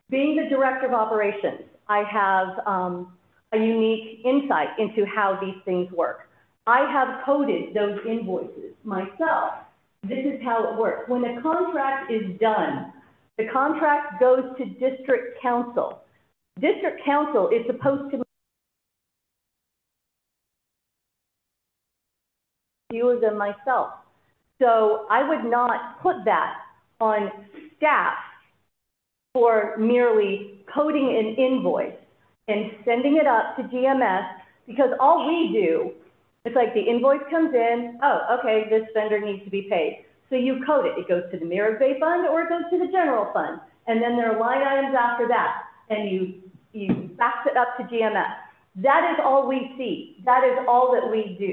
Being the director of operations, I have a unique insight into how these things work. I have coded those invoices myself. This is how it works. When a contract is done, the contract goes to district council. District council is supposed to fewer than myself. So I would not put that on staff for merely coding an invoice and sending it up to GMS, because all we do, it's like the invoice comes in, oh, okay, this vendor needs to be paid. So you code it. It goes to the Mirrors Bay Fund or it goes to the general fund. And then there are line items after that. And you fax it up to GMS. That is all we see. That is all that we do.